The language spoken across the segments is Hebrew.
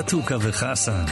חתוכה וחסן.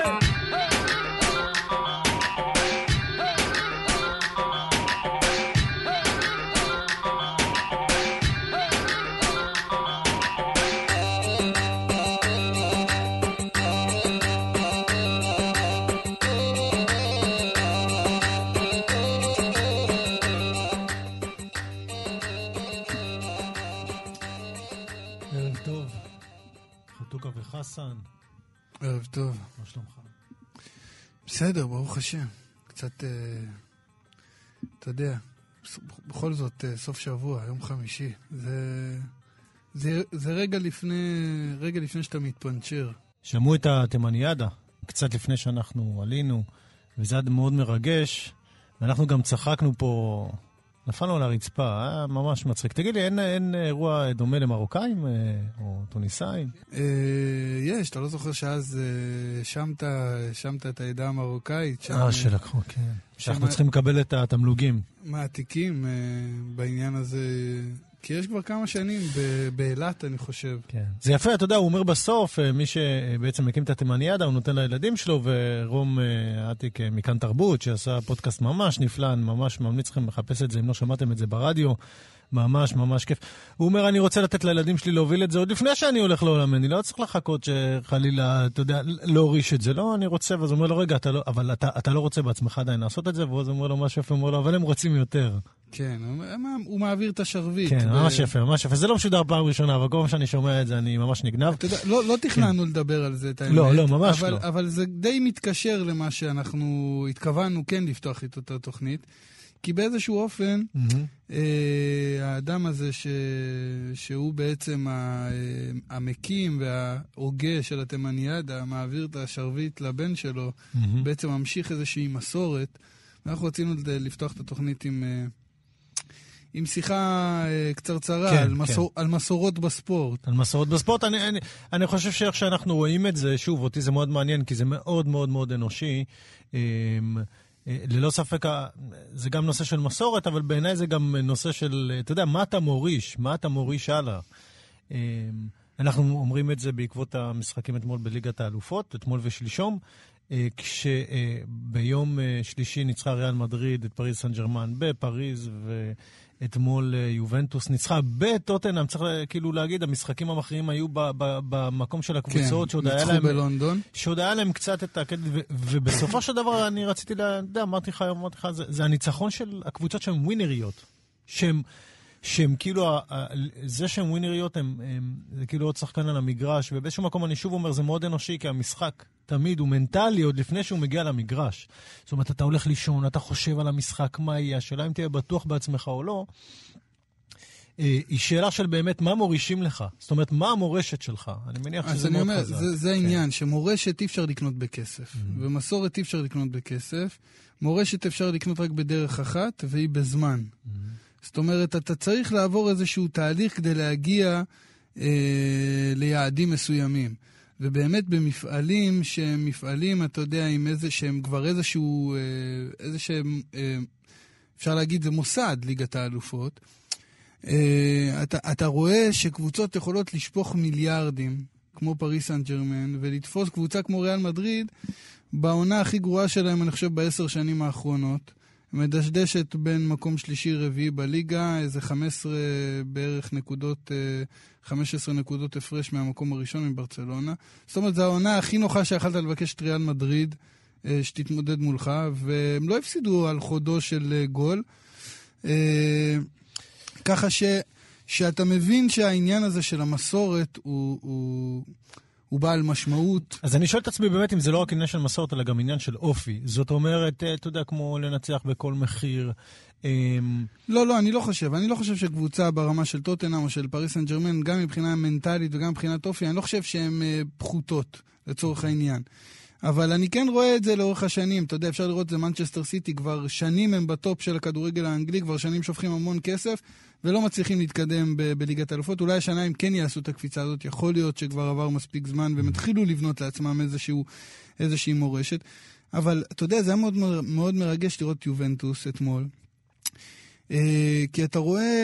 ערב טוב. מה שלומך? בסדר, ברוך השם. קצת, אתה יודע, בכל זאת, סוף שבוע, יום חמישי. זה רגע לפני שאתה מתפנצ'ר. שמעו את התימניאדה, קצת לפני שאנחנו עלינו, וזה היה מאוד מרגש, ואנחנו גם צחקנו פה, נפלנו על הרצפה, היה ממש מצחיק. תגיד לי, אין אירוע דומה למרוקאים או טוניסאים? יש, אתה לא זוכר שאז שמת את העדה המרוקאית. שלקחו, כן. שאנחנו צריכים לקבל את התמלוגים. מעתיקים בעניין הזה, כי יש כבר כמה שנים באילת, אני חושב. כן. זה יפה, אתה יודע, הוא אומר בסוף, מי שבעצם מקים את התימניאדה, הוא נותן לילדים שלו, ורום עתיק מכאן תרבות, שעשה פודקאסט ממש נפלא, ממש ממליץ לכם לחפש את זה, אם לא שמעתם את זה ברדיו, ממש ממש כיף. הוא אומר, אני רוצה לתת לילדים שלי להוביל את זה, עוד לפני שאני הולך לעולם, אני לא צריך לחכות שחלילה, אתה יודע, להוריש את זה, לא, אני רוצה, ואז הוא אומר לו, רגע, אבל אתה לא רוצה בעצמך עדיין לעשות את זה, ואז הוא אומר לו, ממש יפה, הוא אומר לו, אבל הם רוצים יותר. כן, הוא מעביר את השרביט. כן, ממש יפה, ממש יפה. זה לא משודר פעם ראשונה, אבל כל פעם שאני שומע את זה, אני ממש נגנב. אתה יודע, לא תכננו לדבר על זה, את האמת. לא, ממש לא. אבל זה די מתקשר למה שאנחנו התכוונו כן לפתוח את אותה תוכנית, כי באיזשהו אופן, האדם הזה שהוא בעצם המקים וההוגה של התימניאדה, מעביר את השרביט לבן שלו, בעצם ממשיך איזושהי מסורת, ואנחנו רצינו לפתוח את התוכנית עם שיחה קצרצרה, כן, על מסורות בספורט. על מסורות בספורט, אני חושב שאיך שאנחנו רואים את זה, שוב, אותי זה מאוד מעניין, כי זה מאוד מאוד מאוד אנושי. ללא ספק, זה גם נושא של מסורת, אבל בעיניי זה גם נושא של, אתה יודע, מה אתה מוריש הלאה. אנחנו אומרים את זה בעקבות המשחקים אתמול בליגת האלופות, אתמול ושלשום, כשביום שלישי ניצחה ריאל מדריד את פריז סן ג'רמן בפריז, ואתמול יובנטוס ניצחה בטוטנהאם. צריך כאילו להגיד, המשחקים המכריעים היו במקום של הקבוצות, כן, ניצחו בלונדון. שעוד היה להם קצת את הקטע, ובסופו של דבר אני רציתי אמרתי לך, זה הניצחון של הקבוצות שהן ווינריות, שהם כאילו, זה שהן ווינריות, זה כאילו עוד שחקן על המגרש, ובאיזשהו מקום אני שוב אומר, זה מאוד אנושי, כי המשחק תמיד הוא מנטלי, עוד לפני שהוא מגיע למגרש. זאת אומרת, אתה הולך לישון, אתה חושב על המשחק, מה יהיה, השאלה אם תהיה בטוח בעצמך או לא, היא שאלה של באמת מה מורישים לך. זאת אומרת, מה המורשת שלך? אני מניח שזה מאוד חזק. זה העניין, שמורשת אי אפשר לקנות בכסף, ומסורת אי אפשר לקנות בכסף. מורשת אפשר לקנות רק בדרך אחת, והיא בזמן. זאת אומרת, אתה צריך לעבור איזשהו תהליך כדי להגיע ליעדים מסוימים. ובאמת במפעלים שהם מפעלים, אתה יודע, עם שהם כבר איזשהו, אפשר להגיד, זה מוסד, ליגת האלופות. אתה רואה שקבוצות יכולות לשפוך מיליארדים, כמו פריז סן ג'רמן, ולתפוס קבוצה כמו ריאל מדריד, בעונה הכי גרועה שלהם, אני חושב, ב10 שנים האחרונות. מדשדשת בין מקום שלישי רביעי בליגה, איזה 15 בערך נקודות, 15 נקודות הפרש מהמקום הראשון מברצלונה. זאת אומרת, זו העונה הכי נוחה שיכלת לבקש את ריאל מדריד, שתתמודד מולך, והם לא הפסידו על חודו של גול. ככה שאתה מבין שהעניין הזה של המסורת הוא בעל משמעות. אז אני שואל את עצמי באמת אם זה לא רק עניין של מסורת, אלא גם עניין של אופי. זאת אומרת, אתה יודע, כמו לנצח בכל מחיר. לא, אני לא חושב. אני לא חושב שקבוצה ברמה של טוטנהאם או של פריז סן ג'רמן, גם מבחינה מנטלית וגם מבחינת אופי, אני לא חושב שהן פחותות לצורך העניין. אבל אני כן רואה את זה לאורך השנים. אתה יודע, אפשר לראות את זה מנצ'סטר סיטי, כבר שנים הם בטופ של הכדורגל האנגלי, כבר שנים שופכים המון כסף, ולא מצליחים להתקדם בליגת האלופות. אולי השנה הם כן יעשו את הקפיצה הזאת, יכול להיות שכבר עבר מספיק זמן, והם התחילו לבנות לעצמם איזושהי מורשת. אבל אתה יודע, זה היה מאוד, מאוד מרגש לראות יובנטוס אתמול. כי אתה רואה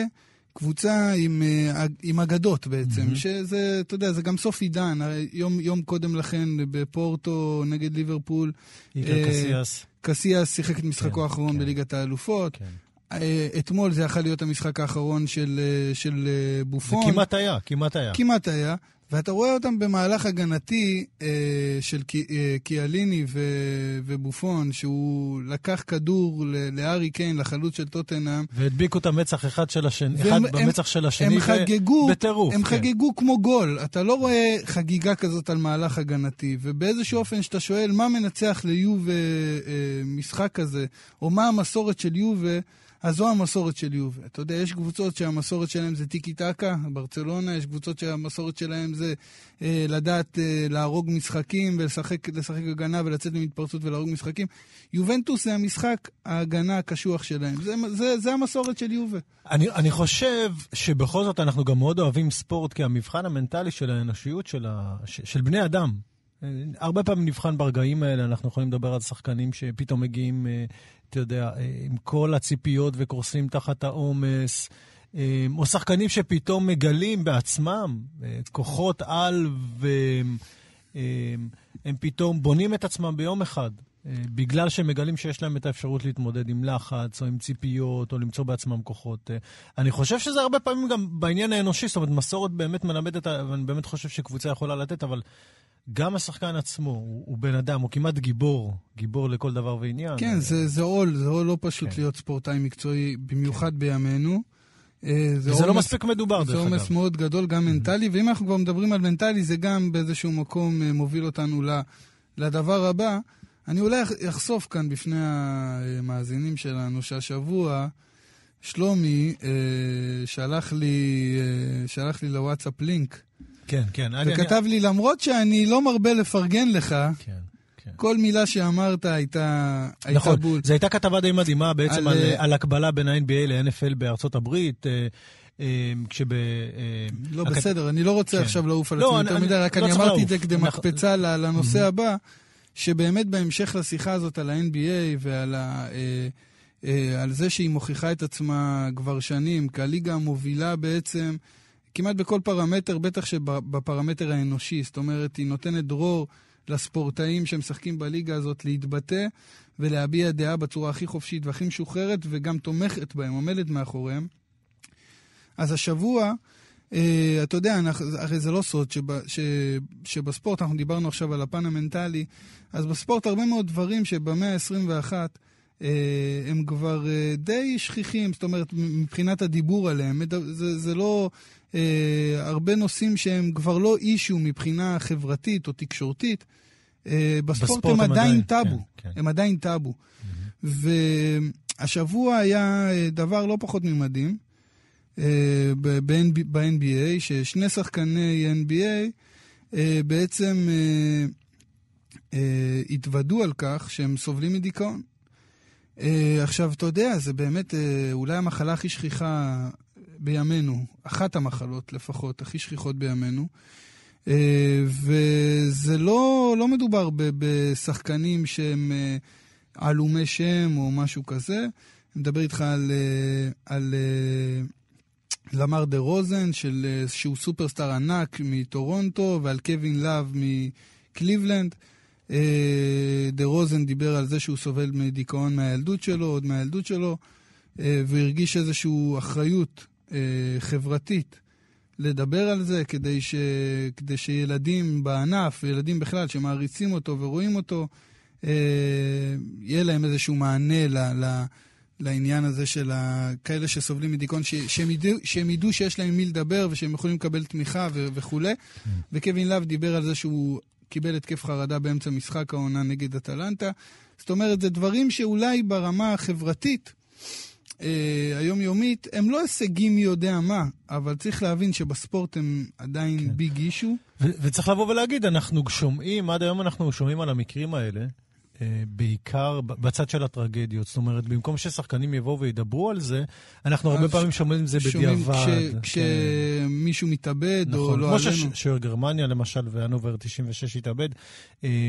קבוצה עם אגדות בעצם, שזה, אתה יודע, זה גם סוף עידן, יום קודם לכן בפורטו נגד ליברפול, קסיאס שיחק את משחקו האחרון בליגת האלופות, אתמול זה יכול להיות המשחק האחרון של בופון. זה כמעט היה. כמעט היה. ואתה רואה אותם במהלך הגנתי של קיאליני ובופון, שהוא לקח כדור לארי קיין, לחלוץ של טוטנהאם. והדביקו את המצח אחד במצח של השני בטירוף. הם חגגו כמו גול. אתה לא רואה חגיגה כזאת על מהלך הגנתי. ובאיזשהו אופן שאתה שואל מה מנצח ליובה משחק כזה, או מה המסורת של יובה, אז זו המסורת של יובה. אתה יודע, יש קבוצות שהמסורת שלהם זה טיקי טקה, ברצלונה, יש קבוצות שהמסורת שלהם זה לדעת להרוג משחקים ולשחק הגנה ולצאת ממתפרצות ולהרוג משחקים. יובנטוס זה המשחק ההגנה הקשוח שלהם. זה המסורת של יובה. אני חושב שבכל זאת אנחנו גם מאוד אוהבים ספורט, כי המבחן המנטלי של האנושיות של בני אדם. הרבה פעמים נבחן ברגעים האלה, אנחנו יכולים לדבר על שחקנים שפתאום מגיעים, אתה יודע, עם כל הציפיות וקורסים תחת העומס, או שחקנים שפתאום מגלים בעצמם כוחות על, והם פתאום בונים את עצמם ביום אחד, בגלל שהם מגלים שיש להם את האפשרות להתמודד עם לחץ, או עם ציפיות, או למצוא בעצמם כוחות. אני חושב שזה הרבה פעמים גם בעניין האנושי, זאת אומרת, מסורת באמת מלמדת, ואני באמת חושב שקבוצה יכולה לתת, אבל גם השחקן עצמו, הוא בן אדם, הוא כמעט גיבור לכל דבר ועניין. כן, זה עול לא פשוט להיות ספורטאי מקצועי, במיוחד בימינו. זה לא מספיק מדובר, דרך אגב. זה עומס מאוד גדול, גם מנטלי, ואם אנחנו כבר מדברים על מנטלי, זה גם באיזשהו מקום מוביל אותנו לדבר הבא. אני אולי אחשוף כאן בפני המאזינים שלנו, שהשבוע שלומי שלח לי לוואטסאפ לינק, כן. וכתב לי, למרות שאני לא מרבה לפרגן לך, כל מילה שאמרת הייתה בול. זו הייתה כתבה די מדהימה בעצם על הקבלה בין ה-NBA ל-NFL בארצות הברית, לא, בסדר, אני לא רוצה עכשיו לעוף על עצמי יותר מדי, רק אני אמרתי את זה כדי מקפצה לנושא הבא, שבאמת בהמשך לשיחה הזאת על ה-NBA ועל על זה שהיא מוכיחה את עצמה כבר שנים, כהליגה המובילה בעצם, כמעט בכל פרמטר, בטח שבפרמטר האנושי, זאת אומרת, היא נותנת דרור לספורטאים שמשחקים בליגה הזאת להתבטא ולהביע דעה בצורה הכי חופשית והכי משוחררת, וגם תומכת בהם, עומדת מאחוריהם. אז השבוע, אתה יודע, הרי זה לא סוד שבספורט, אנחנו דיברנו עכשיו על הפן המנטלי, אז בספורט הרבה מאוד דברים שבמאה ה-21 הם כבר די שכיחים, זאת אומרת, מבחינת הדיבור עליהם, זה לא הרבה נושאים שהם כבר לא אישו מבחינה חברתית או תקשורתית, בספורט הם עדיין טאבו, הם עדיין טאבו. והשבוע היה דבר לא פחות ממדהים, ב-NBA, ששני שחקני NBA בעצם התוודו על כך שהם סובלים מדיכאון. עכשיו, אתה יודע, זה באמת אולי המחלה הכי שכיחה בימינו, אחת המחלות לפחות, הכי שכיחות בימינו, וזה לא מדובר בשחקנים שהם עלומי שם או משהו כזה. אני מדבר איתך על למר דה רוזן, שהוא סופרסטאר ענק מטורונטו, ועל קווין לאב מקליבלנד. דה רוזן דיבר על זה שהוא סובל מדיכאון מהילדות שלו, עוד מהילדות שלו, והרגיש איזושהי אחריות חברתית לדבר על זה, כדי שילדים בענף, וילדים בכלל שמעריצים אותו ורואים אותו, יהיה להם איזשהו מענה לעניין הזה של כאלה שסובלים מדיכאון, שהם ידעו שיש להם מי לדבר, ושהם יכולים לקבל תמיכה וכו'. וקווין לאב דיבר על זה שהוא קיבל התקף חרדה באמצע משחק העונה נגד אטלנטה. זאת אומרת, זה דברים שאולי ברמה החברתית, היומיומית, הם לא הישגים מי יודע מה, אבל צריך להבין שבספורט הם עדיין ביג אישו. וצריך לבוא ולהגיד, אנחנו שומעים, עד היום אנחנו שומעים על המקרים האלה, בעיקר בצד של הטרגדיות. זאת אומרת, במקום ששחקנים יבואו וידברו על זה, אנחנו הרבה פעמים שומעים את זה בדיעבד. כשמישהו מתאבד או לא עלינו. כמו שגרמניה למשל, והנובר 96 התאבד,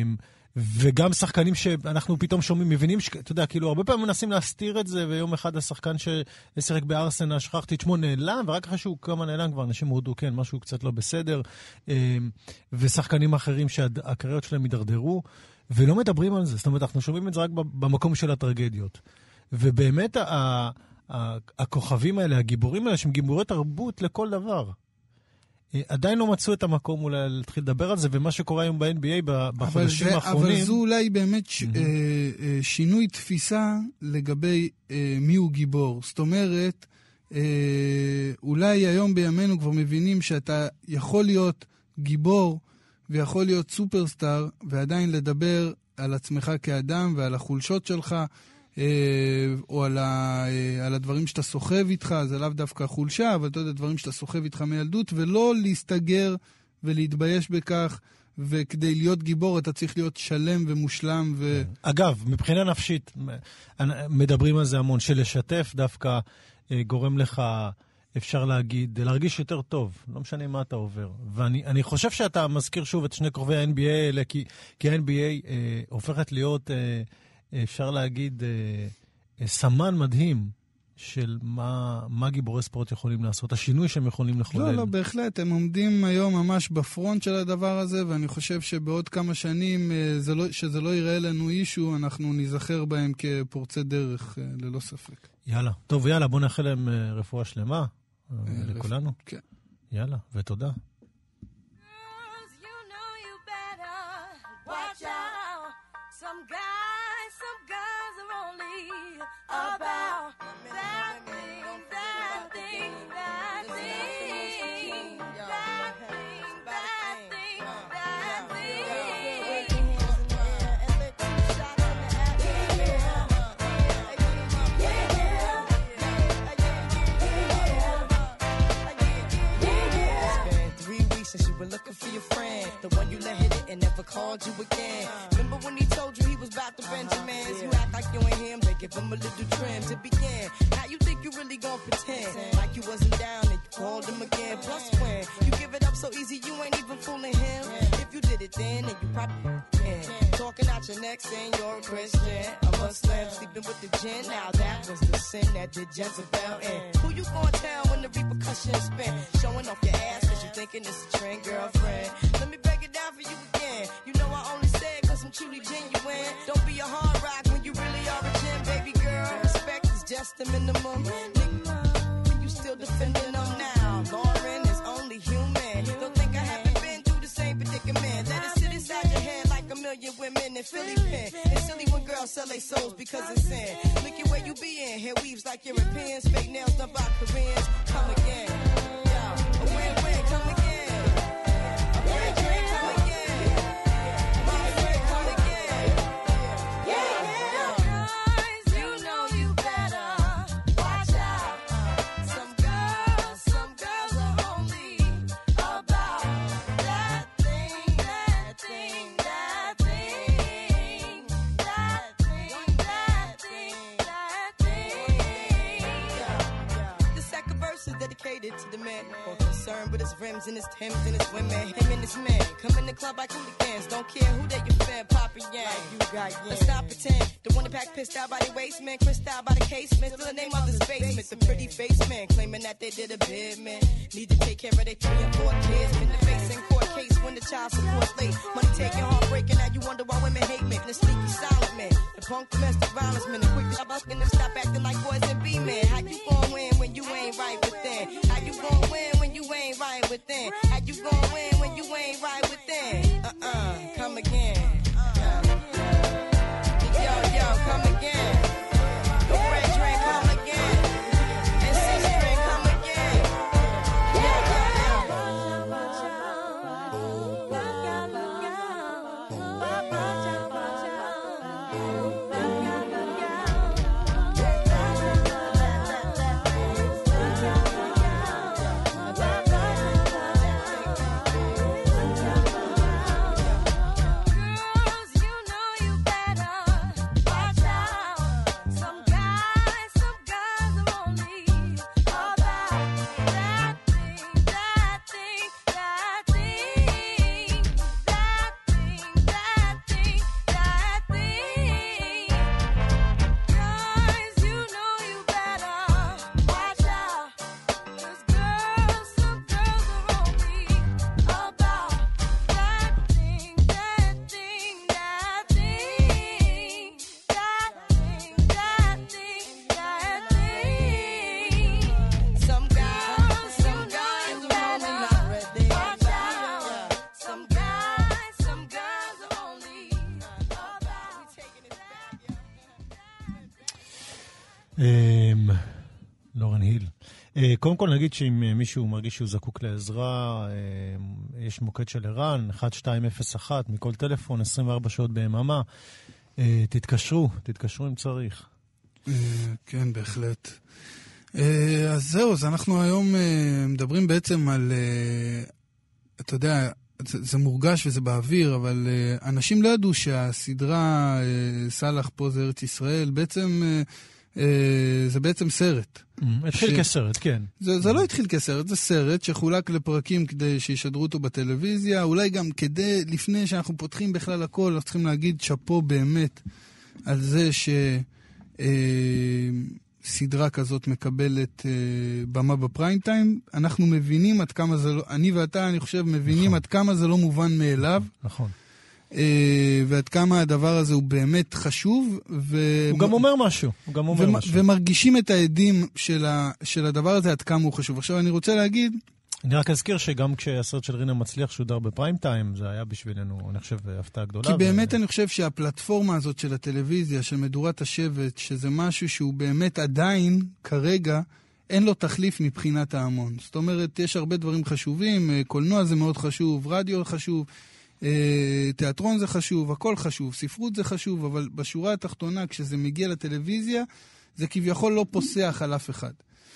וגם שחקנים שאנחנו פתאום שומעים, מבינים, אתה יודע, כאילו, הרבה פעמים מנסים להסתיר את זה, ויום אחד השחקן ששיחק בארסנל, שכחתי את שמו, נעלם, ורק אחרי שהוא כמה נעלם, כבר אנשים הודו, כן, משהו קצת לא בסדר, ושחקנים אחרים שהקריירות שלהם יידרדרו, ולא מדברים על זה. זאת אומרת, אנחנו שומעים את זה רק במקום של הטרגדיות. ובאמת, הכוכבים האלה, הגיבורים האלה, שהם גיבורי תרבות לכל דבר. עדיין לא מצאו את המקום אולי להתחיל לדבר על זה, ומה שקורה היום ב-NBA בחודשים האחרונים... אבל זו אולי באמת שינוי תפיסה לגבי מי הוא גיבור. זאת אומרת, אולי היום בימינו כבר מבינים שאתה יכול להיות גיבור, ויכול להיות סופרסטאר, ועדיין לדבר על עצמך כאדם ועל החולשות שלך, או על הדברים שאתה סוחב איתך, זה לאו דווקא חולשה, אבל אתה יודע, דברים שאתה סוחב איתך מילדות, ולא להסתגר ולהתבייש בכך, וכדי להיות גיבור אתה צריך להיות שלם ומושלם. אגב, מבחינה נפשית, מדברים על זה המון, שלשתף דווקא גורם לך, אפשר להגיד, להרגיש יותר טוב, לא משנה מה אתה עובר. ואני חושב שאתה מזכיר שוב את שני כוכבי ה-NBA האלה, כי ה-NBA הופכת להיות... אפשר להגיד, סמן מדהים של מה גיבורי ספורט יכולים לעשות, השינוי שהם יכולים לחולל. לא, בהחלט, הם עומדים היום ממש בפרונט של הדבר הזה, ואני חושב שבעוד כמה שנים, שזה לא יראה לנו אישו, אנחנו נזכר בהם כפורצי דרך, ללא ספק. יאללה, טוב, יאללה, בוא נאחל להם רפואה שלמה, לכולנו. כן. יאללה, ותודה. Some girls are only about that thing, that thing, that thing, that thing, that thing, that thing. It's been 3 weeks since you were looking for your friend, the one you let hit it and never called you again. Remember when he told you he was about to Benjamins? You act like you ain't him, they give him a little trim to begin. Now you think you really gon' pretend like you wasn't down and you called him again. Plus when you give it up so easy, you ain't even fooling him. If you did it then you probably can. Talking out your neck saying you're a Christian, a Muslim, sleeping with the gin. Now that was the sin that did Jezebel in. Who you gonna tell when the repercussions spin? Showing off your ass cause you thinking it's a trend, girlfriend. Let me break it down for you again. You know I only said cause I'm truly genuine. Don't be a hard rock when you really are a gem, baby girl. Respect is just the minimum. Nigga, you still defending them now. Lauren is only human. Don't think I haven't been through the same predicament. Let it sit inside your head like a million women in Philly pen. It's silly when girls sell their souls because it's sin. Look at where you be in. Hair weaves like Europeans. Fake nails done by Koreans. Come again. Yo, a win-win, come again. To the man, more concerned with his rims and his Timbs and his women. Him and his man come in the club like hooligans. Don't care who they your fan, Papa Yang. Like you got yeah. Let's not pretend. The one that pack pissed out by the waistman, crissed out by the casement. Still the name of this basement. The pretty face man claiming that they did a bid, man. Need to take care of their 3 and 4 kids. Been the face in court case when the child support's late. Money taking, heartbreaking. Now you wonder why women hate me. The sneaky silent man, the punk domestic violence man. The quick to stop asking them stop acting like boys and be men. How you gon' win when you ain't right within? How you gon' win when you ain't right within? How you gon' win when you ain't right within? Come again. Yo, come again. The red drink, come again. And 6 drink, come again. לורן היל. קודם כל נגיד שאם מישהו מרגיש שהוא זקוק לעזרה, יש מוקד של ערן, 1201, מכל טלפון, 24 שעות ביממה. תתקשרו אם צריך. כן, בהחלט. אז זהו, אז אנחנו היום מדברים בעצם על, אתה יודע, זה מורגש וזה באוויר, אבל אנשים לא ידעו שהסדרה סלח פה זה ארץ ישראל, בעצם זה בעצם סרט. התחיל כסרט, כן. זה לא התחיל כסרט, זה סרט שחולק לפרקים כדי שישדרו אותו בטלוויזיה, אולי גם כדי, לפני שאנחנו פותחים בכלל הכל, אנחנו צריכים להגיד שפו באמת על זה סדרה כזאת מקבלת במה בפריים טיים. אנחנו מבינים עד כמה זה לא, אני ואתה, אני חושב, מבינים עד כמה זה לא מובן מאליו. נכון. ועד כמה הדבר הזה הוא באמת חשוב. הוא גם אומר משהו. ומרגישים את העדים של הדבר הזה עד כמה הוא חשוב. עכשיו אני רוצה להגיד, אני רק אזכיר שגם כשהסרט של רינה מצליח שודר בפריים טיים, זה היה בשבילנו, אני חושב, הפתעה גדולה. כי באמת אני חושב שהפלטפורמה הזאת של הטלוויזיה, של מדורת השבט, שזה משהו שהוא באמת עדיין, כרגע, אין לו תחליף מבחינת ההמון. זאת אומרת, יש הרבה דברים חשובים, קולנוע זה מאוד חשוב, רדיו חשוב, תיאטרון זה חשוב, הכל חשוב, ספרות זה חשוב, אבל בשורה התחתונה, כשזה מגיע לטלוויזיה, זה כביכול לא פוסח על אף אחד.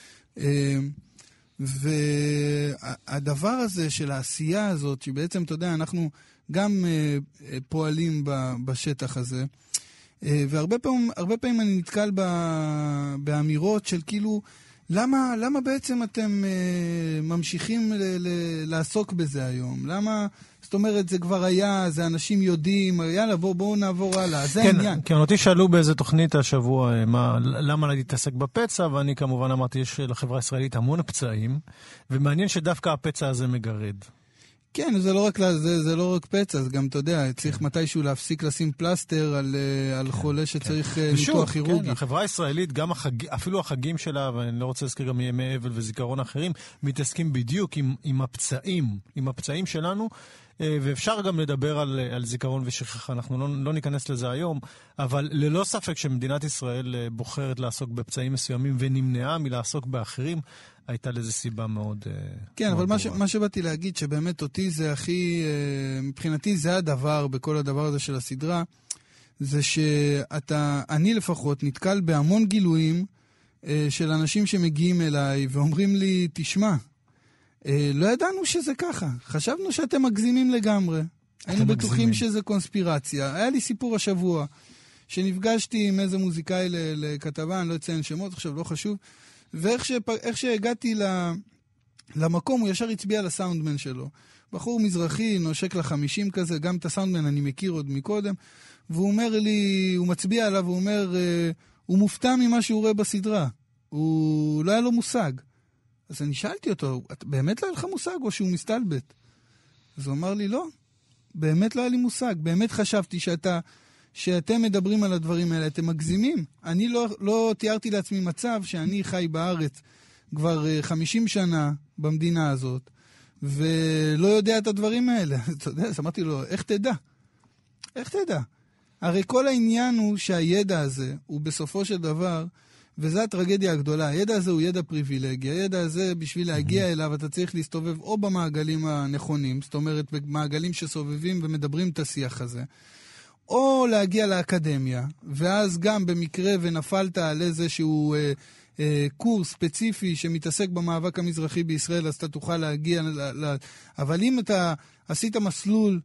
והדבר הזה של העשייה הזאת, שבעצם, אתה יודע, אנחנו גם פועלים בשטח הזה, והרבה פעמים אני נתקל באמירות של כאילו, למה בעצם אתם ממשיכים לעסוק בזה היום? למה, זאת אומרת, זה כבר היה, זה אנשים יודעים, יאללה, בואו נעבור הלאה, זה העניין. כן, אותי שאלו באיזה תוכנית השבוע, למה להתעסק בפצע, ואני כמובן אמרתי, יש לחברה הישראלית המון פצעים, ומעניין שדווקא הפצע הזה מגרד. כן, זה לא רק פצע, אז גם, אתה יודע, צריך מתישהו להפסיק לשים פלסטר על חולה שצריך ניתוח כירורגי. כן, החברה הישראלית, גם אפילו החגים שלה, ואני לא רוצה להזכיר גם ימי אבל וזיכרון אחרים, מתעסקים בדיוק עם הפצעים שלנו, ואפשר גם לדבר על זיכרון ושכחה, אנחנו לא ניכנס לזה היום, אבל ללא ספק שמדינת ישראל בוחרת לעסוק בפצעים מסוימים ונמנעה מלעסוק באחרים, הייתה לזה סיבה מאוד כן, אבל מה שבאתי להגיד שבאמת אותי זה הכי, מבחינתי זה הדבר בכל הדבר הזה של הסדרה, זה אני לפחות נתקל בהמון גילויים של אנשים שמגיעים אליי ואומרים לי, תשמע, לא ידענו שזה ככה, חשבנו שאתם מגזימים לגמרי, היינו בטוחים שזה קונספירציה. היה לי סיפור השבוע, שנפגשתי עם איזה מוזיקאי לכתבה, אני לא אציין שמות, עכשיו לא חשוב, ואיך שהגעתי למקום, הוא ישר הצביע לסאונדמן שלו. בחור מזרחי, נושק ל50 כזה, גם את הסאונדמן אני מכיר עוד מקודם, והוא אומר לי, הוא מצביע עליו, הוא אומר, הוא מופתע ממה שהוא רואה בסדרה. הוא לא היה לו מושג. אז אני שאלתי אותו, באמת לא היה לך מושג או שהוא מסתלבט? אז הוא אמר לי, לא, באמת לא היה לי מושג. באמת חשבתי שאתם מדברים על הדברים האלה, אתם מגזימים. אני לא תיארתי לעצמי מצב שאני חי בארץ כבר 50 שנה במדינה הזאת, ולא יודע את הדברים האלה. אתה יודע, אז אמרתי לו, איך תדע? איך תדע? הרי כל העניין הוא שהידע הזה הוא בסופו של דבר, וזו הטרגדיה הגדולה, הידע הזה הוא ידע פריבילגי, הידע הזה בשביל להגיע אליו אתה צריך להסתובב או במעגלים הנכונים, זאת אומרת במעגלים שסובבים ומדברים את השיח הזה, או להגיע לאקדמיה, ואז גם במקרה ונפלת על איזשהו קורס ספציפי שמתעסק במאבק המזרחי בישראל, אז אתה תוכל להגיע, אבל אם אתה עשית מסלול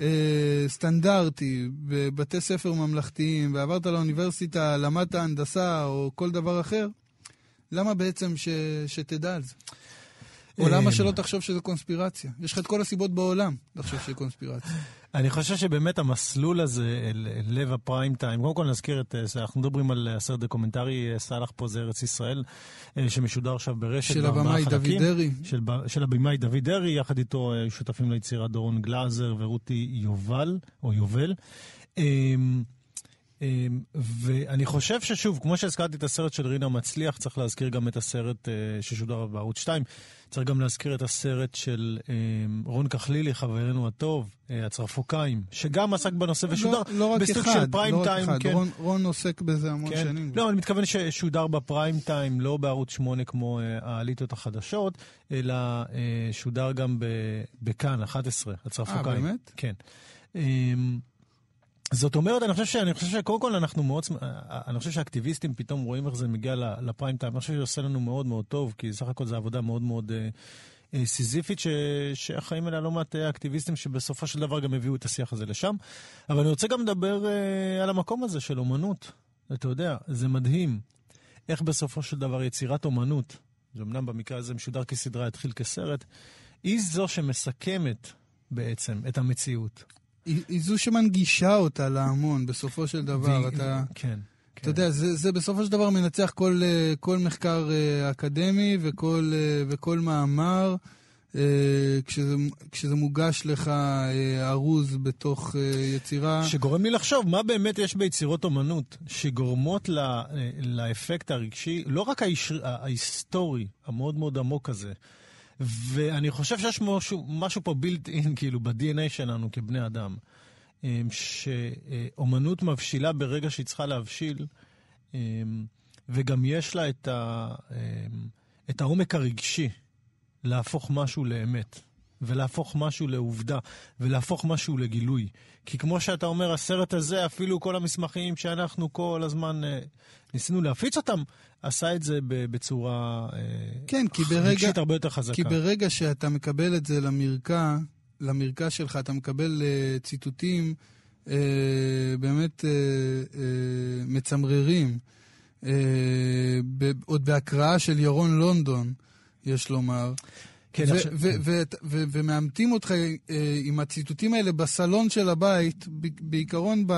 סטנדרטי בבתי ספר ממלכתיים, ועברת לאוניברסיטה, למדת הנדסה או כל דבר אחר, למה בעצם שתדע על זה? או למה שלא תחשוב שזה קונספירציה? יש לך את כל הסיבות בעולם לחשוב שזה קונספירציה. אני חושב שבאמת המסלול הזה, לב הפריים טיים, קודם כל נזכיר אנחנו מדברים על הסרט דוקומנטרי סלח פה זה ארץ ישראל, שמשודר עכשיו ברשת. של הבמאי דוד דרי. של הבמאי דוד דרי, יחד איתו שותפים ליצירה דורון גלאזר ורותי יובל, או יובל. ואני חושב ששוב, כמו שהזכרתי את הסרט של רינה מצליח, צריך להזכיר גם את הסרט ששודר בערוץ 2, צריך גם להזכיר את הסרט של רון כחלילי, חברנו הטוב, הצרפוקאים, שגם עסק בנושא ושודר בסוג של פריים טיים. כן. רון עוסק בזה המון שנים. לא, אני מתכוון ששודר בפריים טיים, לא בערוץ 8 כמו האליטות החדשות, אלא שודר גם בכאן, 11, הצרפוקאים. באמת? כן. זאת אומרת, אני חושב שקודם כל אני חושב שהאקטיביסטים פתאום רואים איך זה מגיע לפריים טיים. אני חושב שזה עושה לנו מאוד מאוד טוב, כי סך הכל זו עבודה מאוד מאוד סיזיפית, שהחיים האלה לא מעט אקטיביסטים שבסופו של דבר גם הביאו את השיח הזה לשם. אבל אני רוצה גם לדבר על המקום הזה של אומנות. אתה יודע, זה מדהים איך בסופו של דבר יצירת אומנות, זה אמנם במקרה הזה משודר כסדרה, התחיל כסרט, היא זו שמסכמת בעצם את המציאות. היא זו שמנגישה אותה להמון, בסופו של דבר. כן. אתה יודע, זה בסופו של דבר מנצח כל מחקר אקדמי וכל מאמר, כשזה מוגש לך ארוז בתוך יצירה. שגורם לי לחשוב, מה באמת יש ביצירות אומנות, שגורמות לאפקט הרגשי, לא רק ההיסטורי, המאוד מאוד עמוק הזה, ואני חושב שיש משהו פה בילט אין, כאילו, ב-DNA שלנו כבני אדם, שאומנות מבשילה ברגע שהיא צריכה להבשיל, וגם יש לה את העומק הרגשי להפוך משהו לאמת, ולהפוך משהו לעובדה, ולהפוך משהו לגילוי. כי כמו שאתה אומר, הסרט הזה, אפילו כל המסמכים שאנחנו כל הזמן ניסינו להפיץ אותם, עשה את זה בצורה רגשית הרבה יותר חזקה. כי ברגע שאתה מקבל את זה למרקע שלך, אתה מקבל ציטוטים באמת מצמררים, עוד בהקראה של ירון לונדון, יש לומר, כן, ומאמתים אותך עם הציטוטים האלה בסלון של הבית, בעיקרון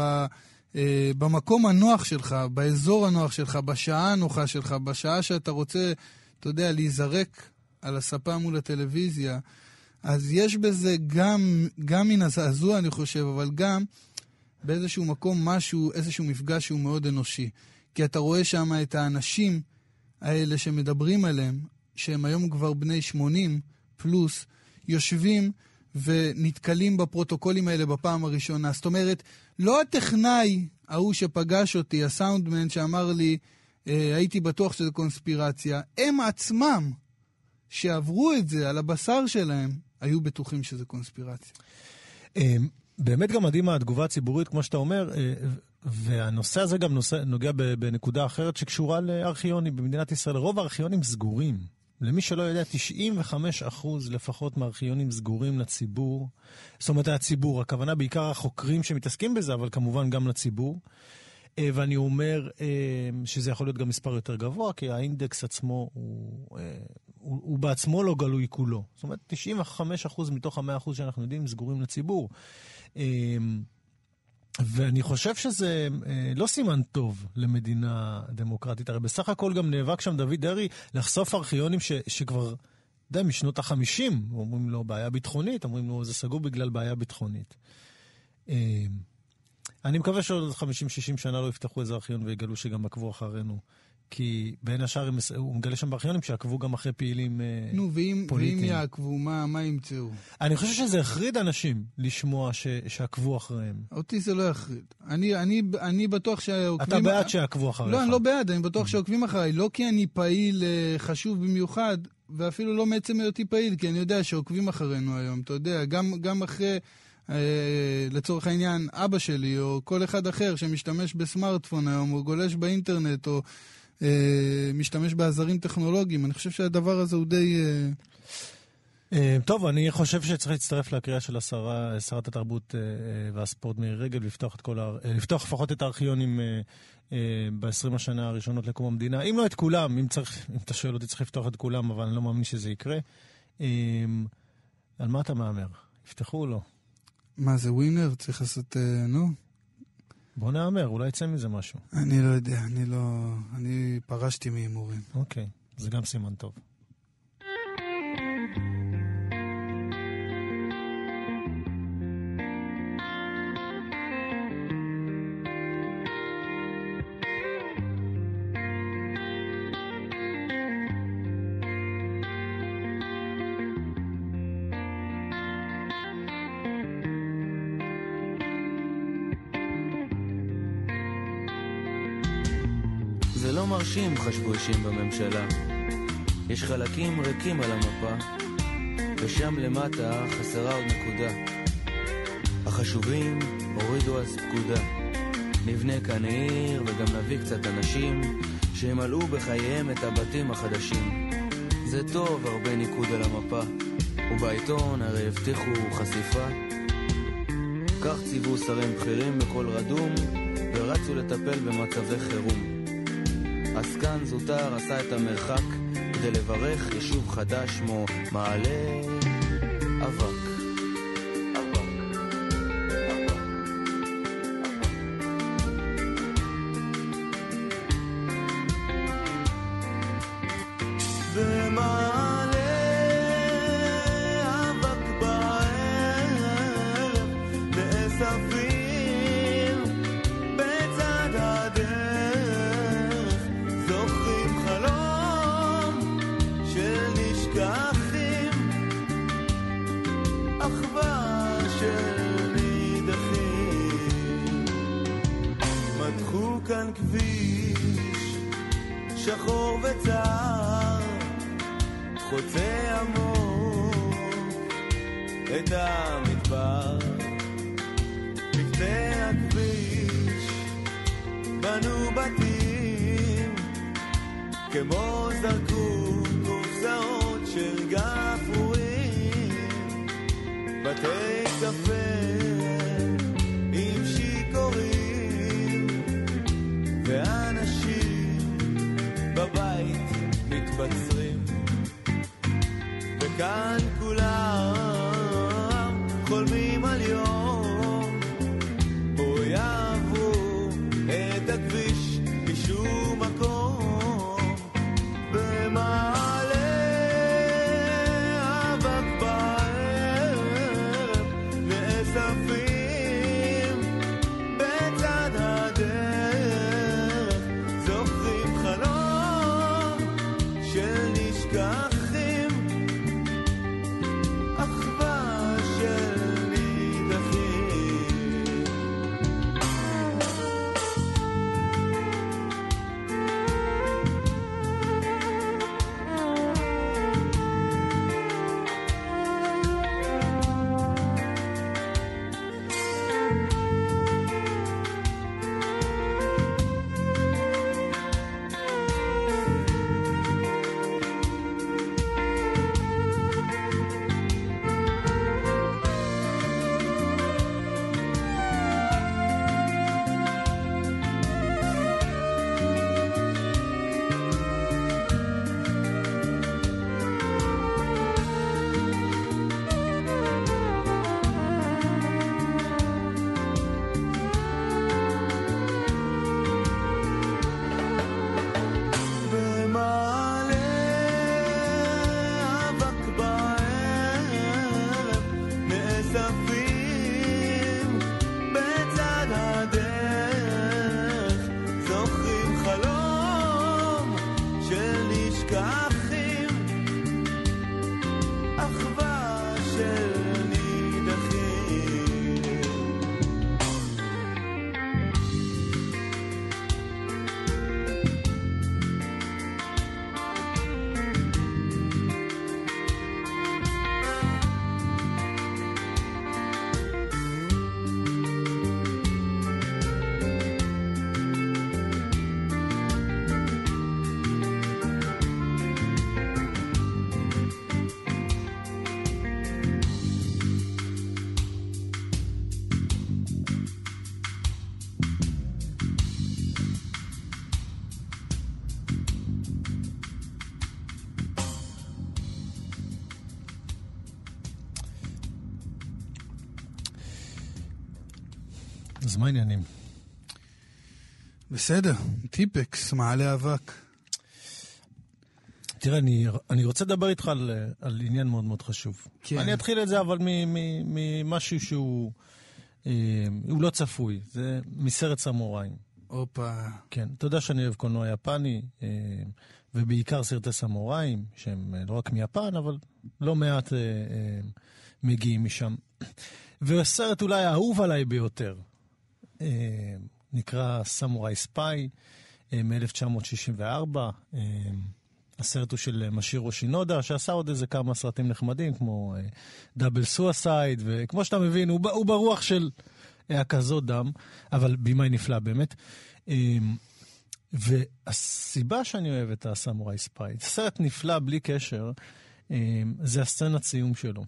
במקום הנוח שלך, באזור הנוח שלך, בשעה הנוחה שלך, בשעה שאתה רוצה, אתה יודע, להיזרק על הספה מול הטלוויזיה, אז יש בזה גם מן הזעזוע, אני חושב, אבל גם באיזשהו מקום איזשהו מפגש שהוא מאוד אנושי. כי אתה רואה שם את האנשים האלה שמדברים עליהם, שהם היום כבר בני 80 פלוס, יושבים ונתקלים בפרוטוקולים האלה בפעם הראשונה. זאת אומרת, לא הטכנאי ההוא שפגש אותי, הסאונדמן שאמר לי, הייתי בטוח שזה קונספירציה, הם עצמם שעברו את זה על הבשר שלהם, היו בטוחים שזה קונספירציה. באמת גם מדהים התגובה הציבורית, כמו שאתה אומר, והנושא הזה גם נוגע בנקודה אחרת שקשורה לארכיונים במדינת ישראל. רוב הארכיונים סגורים. למי שלא יודע, 95% לפחות מהארכיונים סגורים לציבור. זאת אומרת, הציבור, הכוונה בעיקר החוקרים שמתעסקים בזה, אבל כמובן גם לציבור. ואני אומר שזה יכול להיות גם מספר יותר גבוה, כי האינדקס עצמו הוא בעצמו לא גלוי כולו. זאת אומרת, 95% מתוך 100% שאנחנו יודעים סגורים לציבור. ואני חושב שזה לא סימן טוב למדינה דמוקרטית. הרי בסך הכל גם נאבק שם דוד דרעי לחשוף ארכיונים שכבר, משנות ה-50, אומרים לו בעיה ביטחונית, אומרים לו זה סגור בגלל בעיה ביטחונית. אני מקווה שעוד 50-60 שנה לא יפתחו איזה ארכיון ויגלו שגם עקבו אחרינו. כי בין השאר הוא מגלה שם בארכיונים שעקבו גם אחרי פעילים פוליטיים. ואם יעקבו, מה ימצאו? אני חושב שזה החריד אנשים לשמוע שעקבו אחריהם. אותי זה לא יחריד. אני בטוח שעוקבים... אתה בעד שעקבו אחריך. לא, אני לא בעד, אני בטוח שעוקבים אחריי. לא כי אני פעיל חשוב במיוחד, ואפילו לא מעצם היותי פעיל, כי אני יודע שעוקבים אחרינו היום. אתה יודע, גם אחרי... לצורך העניין, אבא שלי או כל אחד אחר שמשתמש בסמארטפון היום או גולש באינטרנט או משתמש בעזרים טכנולוגיים, אני חושב שהדבר הזה הוא די... טוב, אני חושב שצריך להצטרף לקריאה של שרת התרבות והספורט מירי רגב, לפתוח לפחות את הארכיונים ב-20 השנה הראשונות לקום המדינה. אם לא את כולם, אם אתה שואל אותי, צריך לפתוח את כולם, אבל אני לא מאמין שזה יקרה. על מה אתה מאמר? יפתחו או לא? מה זה ווינר? צריך לעשות, נו? בוא נאמר, אולי יצא מזה משהו. אני לא יודע, אני פרשתי מהימורים. אוקיי, זה גם סימן טוב. זה לא מרשים, חשבו אישים בממשלה. יש חלקים ריקים על המפה, ושם למטה חסרה עוד נקודה. החשובים הורידו אז פקודה. נבנה כאן עיר וגם נביא קצת אנשים שימלאו בחייהם את הבתים החדשים. זה טוב, הרבה ניקוד על המפה, ובעיתון הרי הבטיחו חשיפה. כך ציוו שרים בכירים בכל רדום, ורצו לטפל במצבי חירום. עסקן זוטר עשה את המרחק כדי לברך יישוב חדש כמו מעלה אבק. שחור וצר חוצה עמוק את המדבר. בקצה הכביש בנו בתים כמו זרקו קופסאות של גפרורים. בתי קפה עם שיכורים ואנשים בבית מתבצרים, וכאן כולם חולמים על יום בו יעברו את הכביש משום מקום. במעלה אבק בערב נאספים בצד הדרך, זוכרים חלום של נשכחים, אחווה של נידחים. אז מה העניינים? בסדר, טיפקס, מעלה אבק. תראה, אני רוצה לדבר איתך על עניין מאוד מאוד חשוב. כן. אני אתחיל את זה, אבל ממשהו שהוא לא צפוי. זה מסרט סמוראים. אופה. כן, אתה יודע שאני אוהב קולנוע יפני, ובעיקר סרטי סמוראים, שהם לא רק מיפן, אבל לא מעט מגיעים משם. והסרט אולי האהוב עליי ביותר, נקרא סמוראי ספיי, מ-1964. הסרט הוא של משירו שינודה, שעשה עוד איזה כמה סרטים נחמדים, כמו דאבל סואסייד, וכמו שאתה מבין, הוא ברוח של כזאת דם, אבל בימאי נפלא באמת. והסיבה שאני אוהב את הסמוראי ספאי, סרט נפלא בלי קשר, זה הסצנת סיום שלו.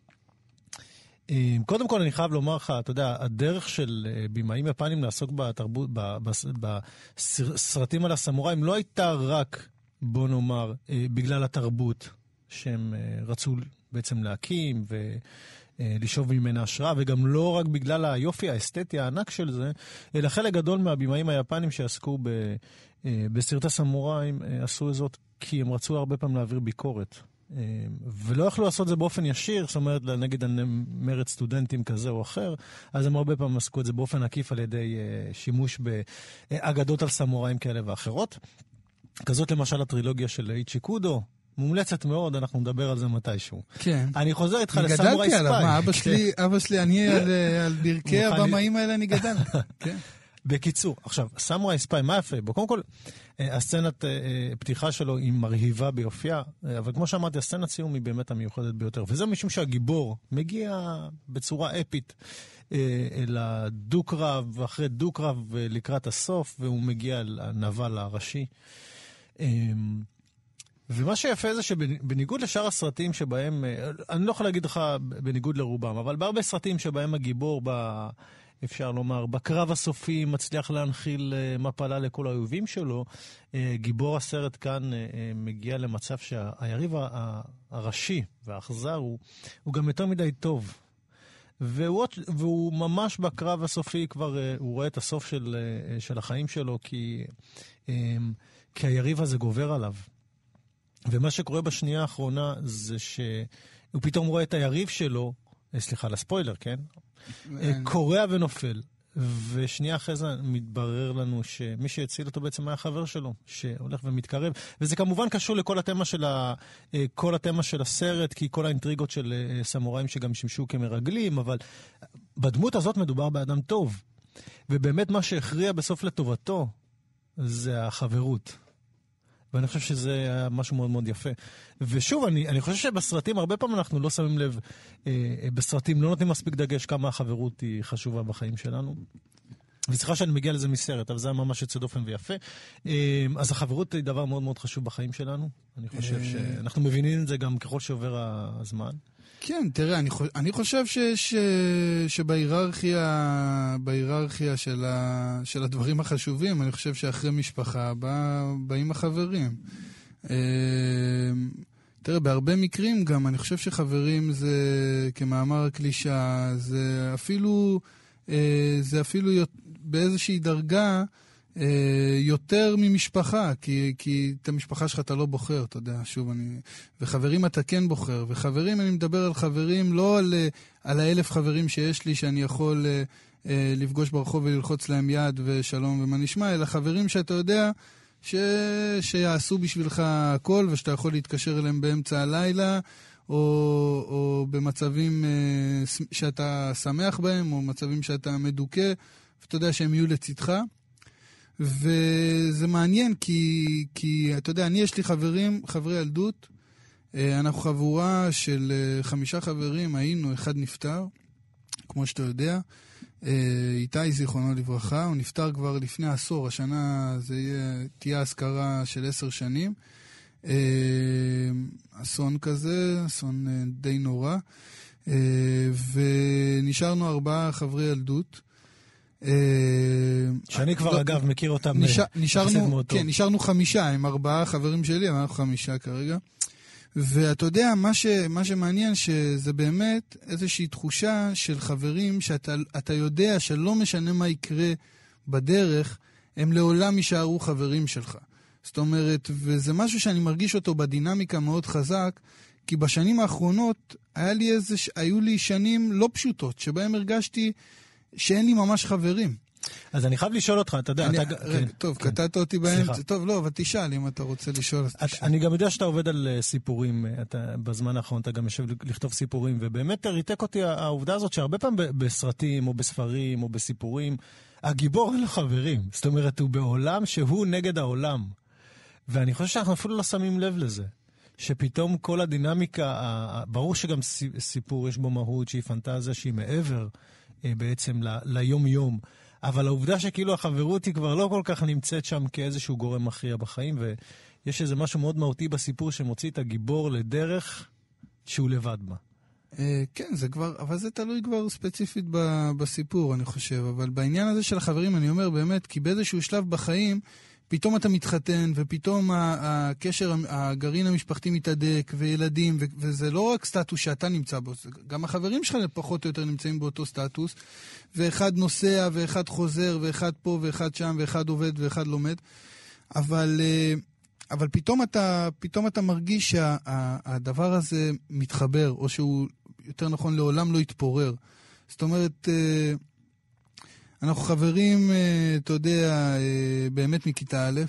קודם כל אני חייב לומר לך, אתה יודע, הדרך של בימאים יפנים לעסוק בתרבות, בסרטים על הסמוראים, לא הייתה רק, בוא נאמר, בגלל התרבות שהם רצו בעצם להקים ולשאוב ממנה השראה, וגם לא רק בגלל היופי האסתטי הענק של זה, אלא חלק גדול מהבימאים היפנים שעסקו בסרטי סמוראים עשו זאת כי הם רצו הרבה פעמים להעביר ביקורת. ולא יכלו לעשות זה באופן ישיר, זאת אומרת, נגיד מרד סטודנטים כזה או אחר, אז הם הרבה פעמים עסקו את זה באופן עקיף על ידי שימוש באגדות על סמוראים כאלה ואחרות. כזאת למשל הטרילוגיה של איצ'י קודו, מומלצת מאוד, אנחנו נדבר על זה מתישהו. כן. אני חוזר איתך לסמוראי ספאי. מה, אבא שלי, אני על ברכי הבמאים האלה אני גדל. כן. בקיצור, עכשיו, סמוראי ספאי, מה יפה בו? קודם כל, הסצנת פתיחה שלו היא מרהיבה ביופייה, אבל כמו שאמרתי, הסצנת סיום היא באמת המיוחדת ביותר, וזה משום שהגיבור מגיע בצורה אפית אל הדו-קרב, ואחרי דו-קרב לקראת הסוף, והוא מגיע לנבל הראשי. ומה שיפה זה שבניגוד לשאר הסרטים שבהם, אני לא יכול להגיד לך בניגוד לרובם, אבל בהרבה סרטים שבהם הגיבור אפשר לומר, בקרב הסופי מצליח להנחיל מפלה לכל האויבים שלו, גיבור הסרט כאן מגיע למצב שהיריב הראשי והאכזר הוא גם יותר מדי טוב. והוא ממש בקרב הסופי כבר, הוא רואה את הסוף של החיים שלו, כי היריב הזה גובר עליו. ומה שקורה בשנייה האחרונה זה שהוא פתאום רואה את היריב שלו, סליחה, לספוילר, כן? קורע ונופל, ושנייה אחרי זה מתברר לנו שמי שהציל אותו בעצם היה חבר שלו, שהולך ומתקרב, וזה כמובן קשור לכל כל התמה של הסרט, כי כל האינטריגות של סמוראים שגם שימשו כמרגלים, אבל בדמות הזאת מדובר באדם טוב, ובאמת מה שהכריע בסוף לטובתו זה החברות. ואני חושב שזה משהו מאוד מאוד יפה. ושוב, אני חושב שבסרטים, הרבה פעמים אנחנו לא שמים לב, בסרטים לא נותנים מספיק דגש כמה החברות היא חשובה בחיים שלנו. וסליחה שאני מגיע לזה מסרט, אבל זה ממש יוצא דופן ויפה. אז החברות היא דבר מאוד מאוד חשוב בחיים שלנו. אני חושב שאנחנו מבינים את זה גם ככל שעובר הזמן. כן, תראה, אני חושב שבהיררכיה של הדברים החשובים, אני חושב שאחרי משפחה באים החברים. תראה, בהרבה מקרים גם, אני חושב שחברים זה, כמאמר הקלישה, זה אפילו באיזושהי דרגה יותר ממשפחה, כי את המשפחה שלך אתה לא בוחר, אתה יודע, שוב וחברים אתה כן בוחר, וחברים, אני מדבר על חברים, לא על 1,000 חברים שיש לי, שאני יכול לפגוש ברחוב וללחוץ להם יד ושלום ומה נשמע, אלא חברים שאתה יודע שיעשו בשבילך הכל, ושאתה יכול להתקשר אליהם באמצע הלילה, או במצבים שאתה שמח בהם, או מצבים שאתה מדוכא, ואתה יודע שהם יהיו לצדך. וזה מעניין, כי אתה יודע, יש לי חברי ילדות, אנחנו חבורה של 5 חברים, היינו, אחד נפטר, כמו שאתה יודע, איתי זיכרונו לברכה, הוא נפטר כבר לפני עשור, השנה תהיה הזכרה של 10 שנים, אסון כזה, אסון די נורא, ונשארנו 4 חברי ילדות, שאני כבר אגב מכיר אותם נשארנו 5 עם 4 חברים שלי, אבל אנחנו 5 כרגע. ואתה יודע, מה שמעניין שזה באמת איזושהי תחושה של חברים שאתה יודע שלא משנה מה יקרה בדרך, הם לעולם יישארו חברים שלך. זאת אומרת, וזה משהו שאני מרגיש אותו בדינמיקה מאוד חזק, כי בשנים האחרונות היו לי שנים לא פשוטות, שבהם הרגשתי שאין לי ממש חברים. אז אני חייב לשאול אותך, אתה יודע... טוב, קטעת אותי באמצע. טוב, לא, אבל תשאל אם אתה רוצה לשאול. אני גם יודע שאתה עובד על סיפורים, בזמן האחרון אתה גם יושב לכתוב סיפורים, ובאמת ריתק אותי העובדה הזאת שהרבה פעמים בסרטים או בספרים או בסיפורים, הגיבור אין לו חברים. זאת אומרת, הוא בעולם שהוא נגד העולם. ואני חושב שאנחנו אפילו לא שמים לב לזה. שפתאום כל הדינמיקה, ברור שגם סיפור יש בו מהות שהיא פנטזיה שהיא מעבר בעצם ליום-יום. אבל העובדה שכאילו החברות היא כבר לא כל כך נמצאת שם כאיזשהו גורם מכריע בחיים, ויש איזה משהו מאוד מהותי בסיפור שמוציא את הגיבור לדרך שהוא לבד בה. כן, זה כבר, אבל זה תלוי כבר ספציפית בסיפור, אני חושב. אבל בעניין הזה של החברים, אני אומר באמת, כי באיזשהו שלב בחיים, פתאום אתה מתחתן, ופתאום הקשר, הגרעין המשפחתי מתהדק, וילדים, וזה לא רק סטטוס שאתה נמצא בו, גם החברים שלך פחות או יותר נמצאים באותו סטטוס, ואחד נוסע, ואחד חוזר, ואחד פה, ואחד שם, ואחד עובד, ואחד לומד. אבל פתאום אתה מרגיש שהדבר הזה מתחבר, או שהוא יותר נכון לעולם לא יתפורר. זאת אומרת, אנחנו חברים, אתה יודע, באמת מכיתה א',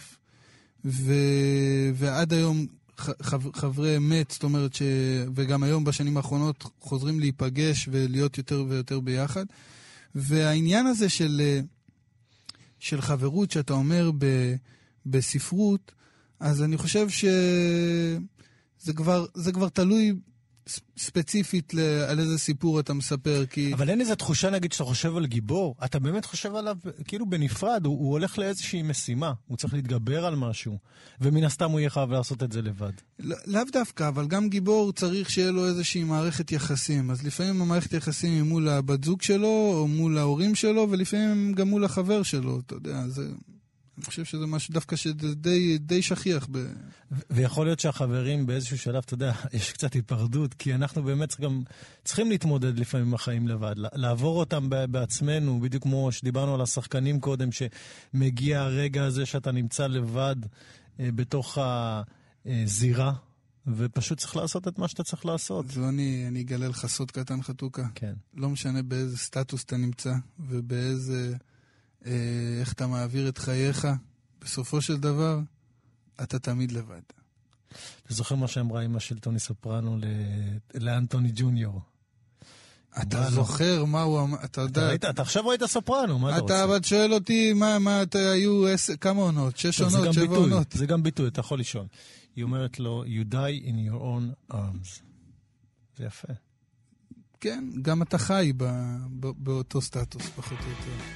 ועד היום חברי אמת, זאת אומרת וגם היום בשנים האחרונות חוזרים להיפגש ולהיות יותר ויותר ביחד. והעניין הזה של חברות שאתה אומר בספרות, אז אני חושב שזה כבר תלוי ספציפית על איזה סיפור אתה מספר, כי... אבל אין איזו תחושה, נגיד, שאתה חושב על גיבור, אתה באמת חושב עליו כאילו בנפרד, הוא הולך לאיזושהי משימה, הוא צריך להתגבר על משהו, ומן הסתם הוא יהיה חייב לעשות את זה לבד. לאו דווקא, אבל גם גיבור צריך שיהיה לו איזושהי מערכת יחסים, אז לפעמים המערכת יחסים היא מול הבת זוג שלו, או מול ההורים שלו, ולפעמים גם מול החבר שלו, אתה יודע, זה... אני חושב שזה משהו דווקא שדי שכיח. ויכול להיות שהחברים באיזשהו שלב, אתה יודע, יש קצת היפרדות, כי אנחנו באמת גם צריכים להתמודד לפעמים עם החיים לבד, לעבור אותם בעצמנו, בדיוק כמו שדיברנו על השחקנים קודם, שמגיע הרגע הזה שאתה נמצא לבד בתוך הזירה, ופשוט צריך לעשות את מה שאתה צריך לעשות. זו אני אגלה לך סוד קטן חתוקה. כן. לא משנה באיזה סטטוס אתה נמצא, ובאיזה... איך אתה מעביר את חייך, בסופו של דבר, אתה תמיד לבד. אתה זוכר מה שאמרה אמא של טוני סופרנו לאנטוני ג'וניור? אתה זוכר מה הוא אמר, אתה יודע... אתה עכשיו ראית סופרנו, מה אתה רוצה? אתה אבל שואל אותי, מה היו כמה עונות? 6 עונות, 7 עונות? זה גם ביטוי, אתה יכול לשאול. היא אומרת לו, you die in your own arms. זה יפה. כן, גם אתה חי באותו סטטוס, פחות או יותר.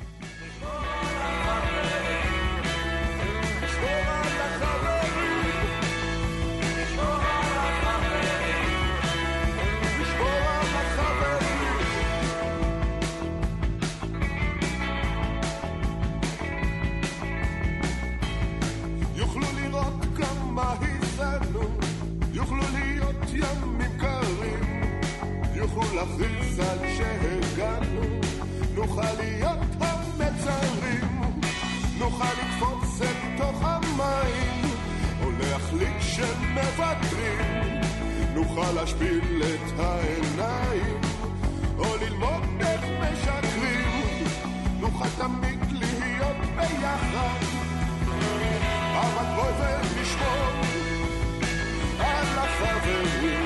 יוכלו להיות ימים קרים, יוכלו להכריז על שהגענו, נוכל להיות המצרים, נוכל לקפוץ אל תוך המים, או להחליט שמוותרים, נוכל להשפיל את העיניים, או ללמוד איך משקרים, נוכל תמיד להיות ביחד, אבל בואי ונשמור על החברים,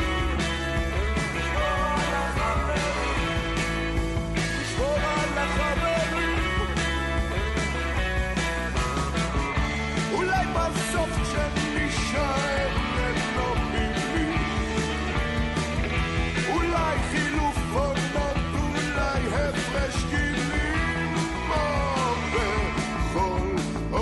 לשמור על החברים, אולי בסוף כשנשאר ללא מילים, אולי חילוף עונות, אולי הפרש גילים, או בכל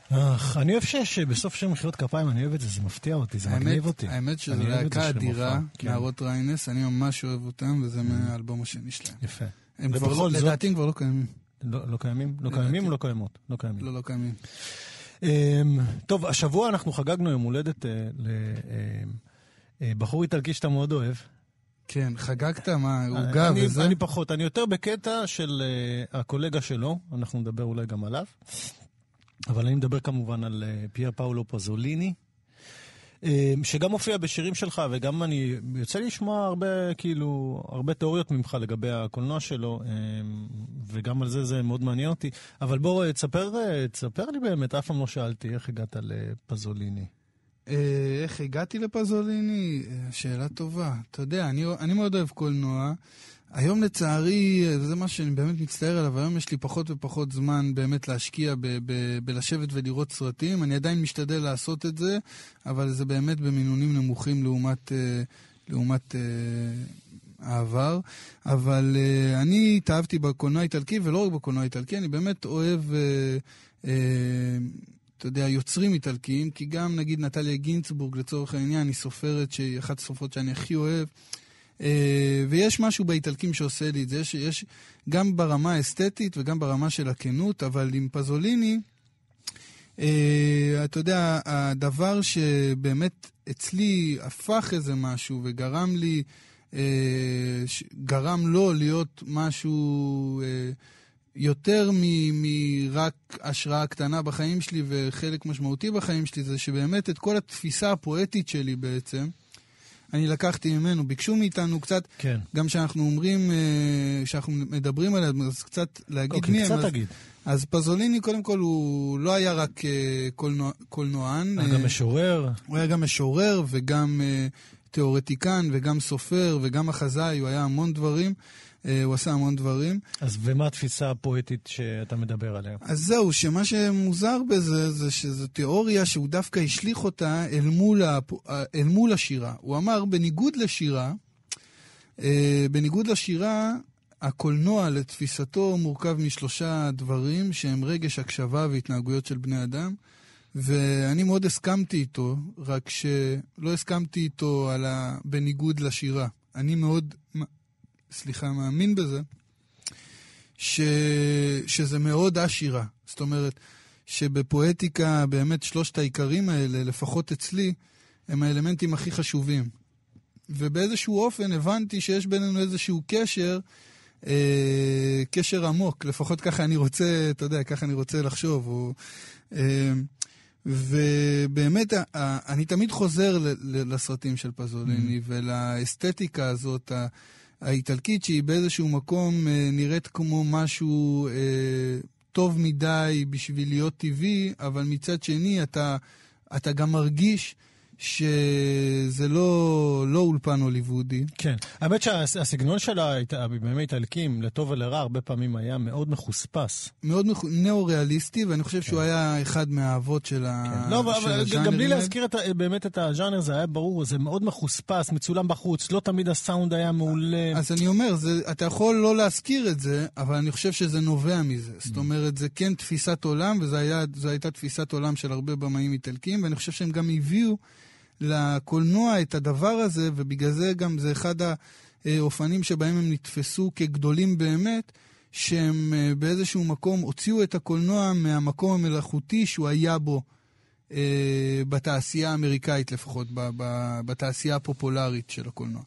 אני אוהב שבסוף של מחיאות כפיים, אני אוהב את זה, זה מפתיע אותי, זה מגניב אותי. האמת שזו להקה אדירה, נערות ריינס, אני ממש אוהב אותם, וזה מהאלבום השני שלהם. יפה. הם כבר, לדעתי הם כבר לא קיימים. לא קיימים? לא קיימים או לא קיימות? לא קיימים. לא קיימים. טוב, השבוע אנחנו חגגנו יום הולדת לבחור איטלקי שאתה מאוד אוהב. כן, חגגת? מה, עוגה וזה? אני פחות, אני יותר בקטע של הקולגה שלו, אנחנו נדבר אולי גם עליו, אבל אני מדבר כמובן על פייר פאולו פזוליני, שגם מופיע בשירים שלך, וגם אני יוצא לי לשמוע הרבה תיאוריות ממך לגבי הקולנוע שלו, וגם על זה מאוד מעניין אותי, אבל בוא, תספר לי באמת, אף פעם לא שאלתי איך הגעת לפזוליני. איך הגעתי לפזוליני? שאלה טובה. אתה יודע, אני מאוד אוהב קולנוע. היום לצערי, זה מה שאני באמת מצטער עליו, היום יש לי פחות ופחות זמן באמת להשקיע בלשבת ולראות סרטים. אני עדיין משתדל לעשות את זה, אבל זה באמת במינונים נמוכים לעומת העבר. אבל אני התאהבתי בקולנוע האיטלקי, ולא רק בקולנוע האיטלקי, אני באמת אוהב אתה יודע, יוצרים איטלקיים, כי גם נגיד נטליה גינצבורג לצורך העניין, היא סופרת שהיא אחת הסופרות שאני הכי אוהב, ויש משהו באיטלקים שעושה לי את זה, שיש גם ברמה האסתטית וגם ברמה של הכנות, אבל עם פזוליני, אתה יודע, הדבר שבאמת אצלי הפך איזה משהו וגרם לי, גרם לו להיות משהו יותר מרק השראה קטנה בחיים שלי וחלק משמעותי בחיים שלי, זה שבאמת את כל התפיסה הפואטית שלי בעצם, אני לקחתי ממנו, ביקשו מאיתנו קצת, כן. גם שאנחנו אומרים, שאנחנו מדברים עליה, אז קצת להגיד מי הם. אז פזוליני קודם כל הוא לא היה רק קולנוען. היה גם משורר. הוא היה גם משורר וגם תיאורטיקן וגם סופר וגם מחזאי, הוא היה המון דברים. הוא עשה המון דברים. אז ומה התפיסה הפואטית שאתה מדבר עליה? אז זהו, שמה שמוזר בזה, זה שזו תיאוריה שהוא דווקא השליך אותה אל מול השירה. הוא אמר, בניגוד לשירה, הקולנוע לתפיסתו מורכב משלושה דברים, שהם רגש, הקשבה והתנהגויות של בני אדם, ואני מאוד הסכמתי איתו, רק שלא הסכמתי איתו בניגוד לשירה. אני מאוד מאמין בזה, שזה מאוד עשירה. זאת אומרת, שבפואטיקה באמת שלושת העיקרים האלה, לפחות אצלי, הם האלמנטים הכי חשובים. ובאיזשהו אופן הבנתי שיש בינינו איזשהו קשר עמוק. לפחות ככה אני רוצה, אתה יודע, ככה אני רוצה לחשוב. ובאמת, אני תמיד חוזר לסרטים של פזוליני, ולאסתטיקה הזאת, האיטלקית, שהיא באיזשהו מקום נראית כמו משהו טוב מדי בשביל להיות טבעי, אבל מצד שני אתה גם מרגיש שזה לא אולפן הוליוודי. כן. האמת שהסגנון של באמת איטלקים, לטוב ולרע, הרבה פעמים היה מאוד מחוספס. מאוד נאו-ריאליסטי, ואני חושב שהוא היה אחד מהאהבות של הז'אנר. לא, אבל גם בלי להזכיר באמת את הז'אנר, זה היה ברור, זה מאוד מחוספס, מצולם בחוץ, לא תמיד הסאונד היה מעולה. אז אני אומר, אתה יכול לא להזכיר את זה, אבל אני חושב שזה נובע מזה. זאת אומרת, זה כן תפיסת עולם, וזו הייתה תפיסת עולם של הרבה במאים איטלקים, ואני חושב שהם גם הביאו לקולנוע את הדבר הזה, ובגלל זה גם זה אחד האופנים שבהם הם נתפסו כגדולים באמת, שהם באיזשהו מקום הוציאו את הקולנוע מהמקום המלאכותי שהוא היה בו בתעשייה האמריקאית לפחות, בתעשייה הפופולרית של הקולנוע.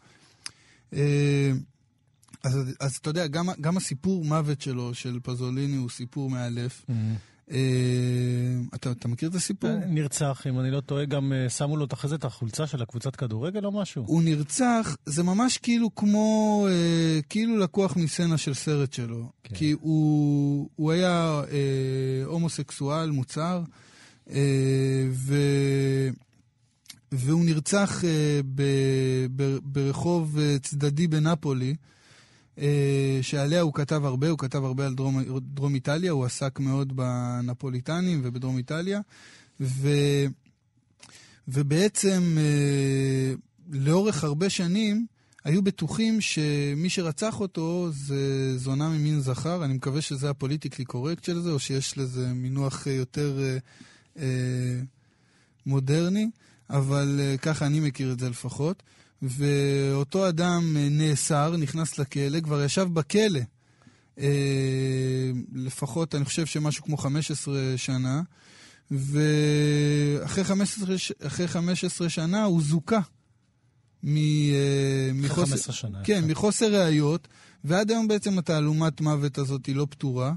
אז אתה יודע, גם הסיפור מוות שלו, של פזוליני, הוא סיפור מאלף. אתה מכיר את הסיפור? נרצח, אם אני לא טועה, גם שמו לו אחרי זה את החולצה של הקבוצת כדורגל או משהו? הוא נרצח, זה ממש כאילו לקוח מסצנה של סרט שלו. כי הוא היה הומוסקסואל מוצר, והוא נרצח ברחוב צדדי בנפולי, שעליה הוא כתב הרבה על דרום איטליה, הוא עסק מאוד בנפוליטנים ובדרום איטליה, ובעצם לאורך הרבה שנים היו בטוחים שמי שרצח אותו זה זונה ממין זכר. אני מקווה שזה הפוליטיקלי קורקט של זה, או שיש לזה מינוח יותר מודרני, אבל ככה אני מכיר את זה לפחות. ואותו אדם נאסר, נכנס לכלא, כבר ישב בכלא, לפחות אני חושב שמשהו כמו 15 שנה, ואחרי 15 שנה הוא זוכה. אחרי 15 שנה. כן, מחוסר ראיות, ועד היום בעצם התעלומת מוות הזאת היא לא פתורה,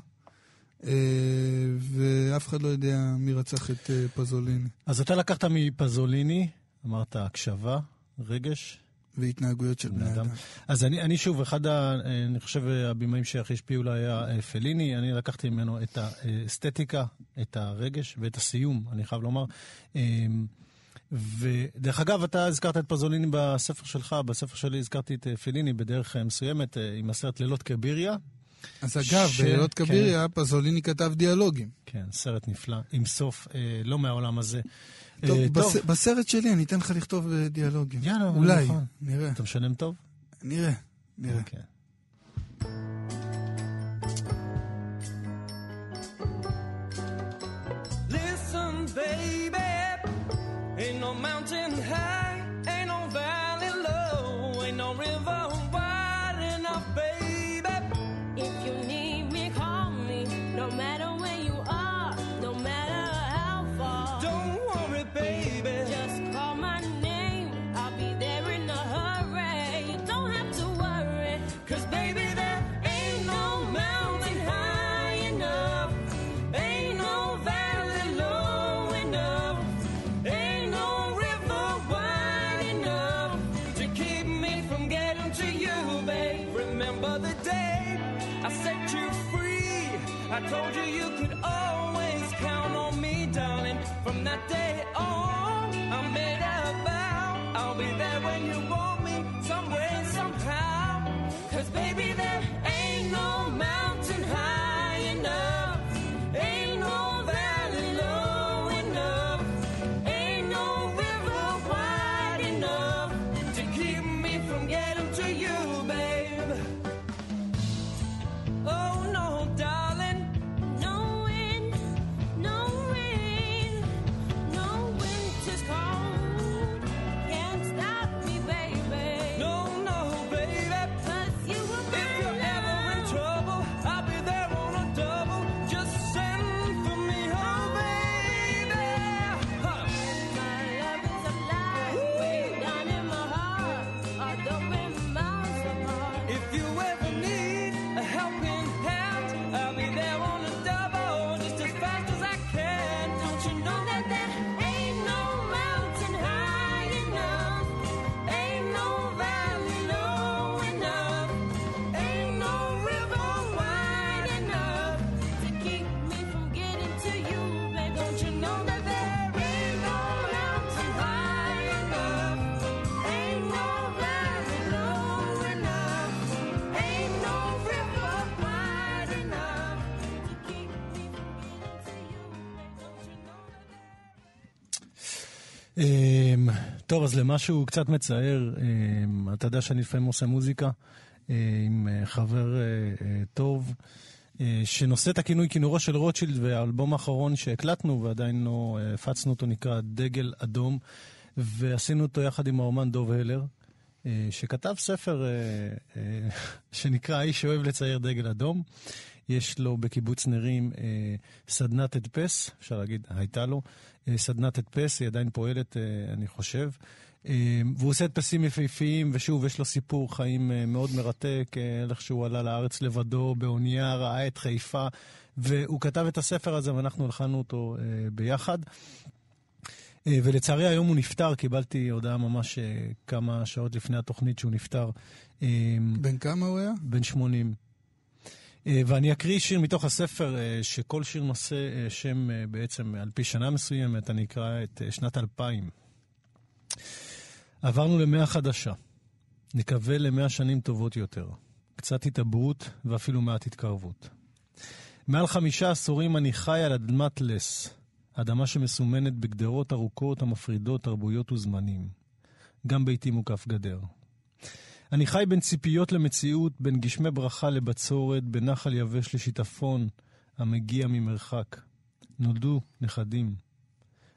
ואף אחד לא יודע מי רצח את פזוליני. אז אתה לקחת מפזוליני, אמרת הקשבה, רגש והתנהגויות של בני אדם. אז אני שוב, אני חושב הבימאים שהכי השפיעו לה היה פליני, אני לקחתי ממנו את האסתטיקה, את הרגש ואת הסיום, אני חייב לומר. ודרך אגב, אתה הזכרת את פזוליני בספר שלך, בספר שלי הזכרתי את פליני בדרך מסוימת, עם הסרט לילות קביריה. אז אגב, בלילות קביריה, פזוליני כתב דיאלוגים. כן, סרט נפלא, עם סוף לא מהעולם הזה. טוב, בסרט שלי אני אתן לך לכתוב דיאלוגים. יאללה, אולי, נראה. אתה משלם טוב? נראה. אוקיי. Listen, baby, ain't no mountain high, ain't no valley low, ain't no river wide enough, baby. If you need me, call me. No matter where you are, no matter how far. Don't worry, baby. Just call my name. I'll be there in a hurry. You don't have to worry. 'Cause baby, there ain't no mountain high enough, ain't no valley low enough, ain't no river wide enough to keep me from getting to you, babe. Remember the day I set you free, I told you you could always count on me, darling. From that day on, I made a vow, I'll be there when you want me, some way, somehow. 'Cause baby, there ain't no mountain high enough, ain't no valley low enough, ain't no river wide enough to keep me from getting to you, babe. Oh no, darling. No wind, no rain, no winter's cold. Can't stop me, baby. No, no, baby. 'Cause you were my If you're ever in love. trouble, I'll be there on a double. Just send for me, oh baby. Huh. My love is alive, way down in my heart, although we're miles apart. If you ever need a helping hand, I'll be there on a double, just as fast as I can. Don't you know that There ain't no mountain high enough, ain't no valley low enough, ain't no river wide enough to keep me from getting to you, babe. Don't you know that there ain't no mountain high enough, ain't no valley low enough, ain't no river wide enough to keep me from getting to you, babe. Don't you know that? טוב, אז למשהו קצת מצער, אתה יודע שאני לפעמים עושה מוזיקה עם חבר טוב, שנושא את הכינוי כינורו של רוטשילד, והאלבום האחרון שהקלטנו ועדיין לא הפצנו אותו נקרא דגל אדום, ועשינו אותו יחד עם האומן דוב הלר, שכתב ספר שנקרא האיש שאוהב לצייר דגל אדום. יש לו בקיבוץ נרים סדנת הדפס, אפשר להגיד, הייתה לו סדנת הדפס, היא עדיין פועלת, אני חושב. והוא עושה הדפסים יפהפיים, ושוב, יש לו סיפור חיים מאוד מרתק, איך שהוא עלה לארץ לבדו באונייה, ראה את חיפה, והוא כתב את הספר הזה, ואנחנו הלכנו אותו ביחד. ולצערי היום הוא נפטר, קיבלתי הודעה ממש כמה שעות לפני התוכנית שהוא נפטר. בן כמה הוא היה? בן 80. ואני אקריא שיר מתוך הספר, שכל שיר נושא שם בעצם על פי שנה מסוימת, אני אקרא את שנת 2000. עברנו ל100 חדשה, נקווה ל100 שנים טובות יותר, קצת התעברות ואפילו מעט התקרבות. מעל 5 עשורים אני חי על אדמת לס, אדמה שמסומנת בגדרות ארוכות המפרידות תרבויות וזמנים, גם ביתי מוקף גדר. אני חי בין ציפיות למציאות, בין גשמי ברכה לבצורת, בין נחל יבש לשיטפון המגיע ממרחק. נולדו נכדים,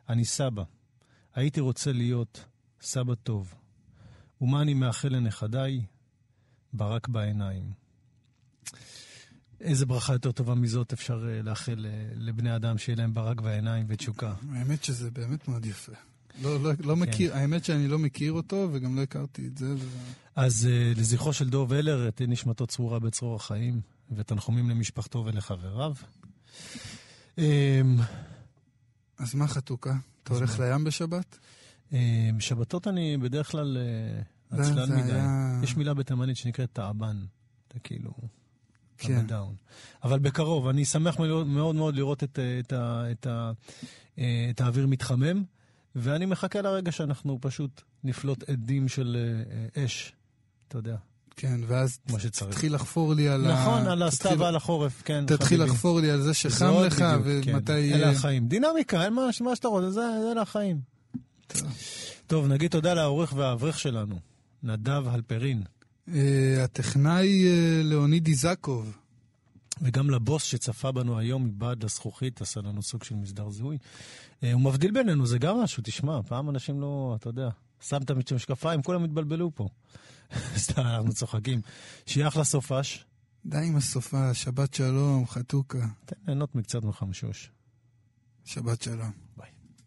אני סבא. הייתי רוצה להיות סבא טוב. ומה אני מאחל לנכדיי? ברק בעיניים. איזה ברכה יותר טובה מזאת אפשר לאחל לבני אדם שיהיה להם ברק בעיניים ותשוקה. האמת שזה באמת מאוד יפה. לא מכיר, האמת שאני לא מכיר אותו וגם לא הכרתי את זה. אז לזכרו של דוב אלר, תהיה נשמתו צרורה בצרור החיים, ותנחומים למשפחתו ולחבריו. אז מה חתוכה? אתה הולך לים בשבת? בשבתות אני בדרך כלל עצלן מדי. יש מילה בתימנית שנקראת תאבן. אתה כאילו... כן. אבל בקרוב, אני שמח מאוד מאוד לראות את האוויר מתחמם, ואני מחכה לרגע שאנחנו פשוט נפלוט עדים של אש, אתה יודע. כן, ואז תתחיל לחפור לי על נכון, על הסתיו ועל החורף, כן. תתחיל לחפור לי על זה שחם לך, ומתי... אלה החיים. דינמיקה, אין מה שאתה רוצה, זה אלה החיים. טוב, נגיד תודה לעורך והאברך שלנו, נדב הלפרין. הטכנאי לאוניד איזקוב. וגם לבוס שצפה בנו היום מבעד לזכוכית, עשה לנו סוג של מסדר זיהוי. הוא מבדיל בינינו, זה גם משהו, תשמע, פעם אנשים לא, אתה יודע, שמת משקפיים, כולם התבלבלו פה. סתם, אנחנו צוחקים. שיהיה אחלה סופש. די עם הסופש, שבת שלום, חתוכה. תן ליהנות מקצת מחמשוש. שבת שלום. ביי.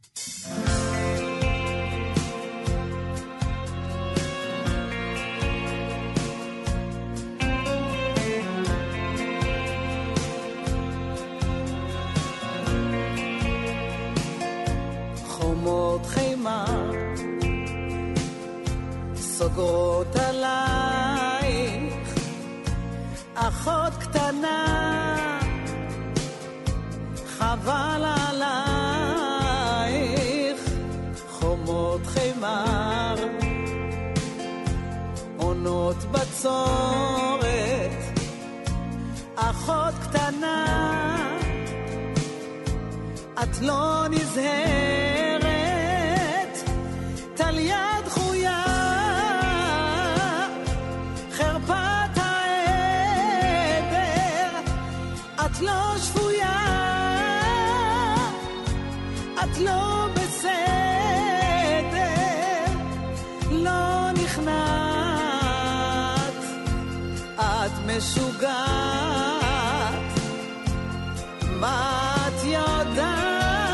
חומות חימה סוגרות עלייך, אחות קטנה חבל עלייך. חומות חימה עונות בצורת, אחות קטנה את לא נזהרת, טליה דחויה חרפת העבר, את לא שפויה, את לא בסדר, לא נכנעת, את משוגעת, מה את יודעת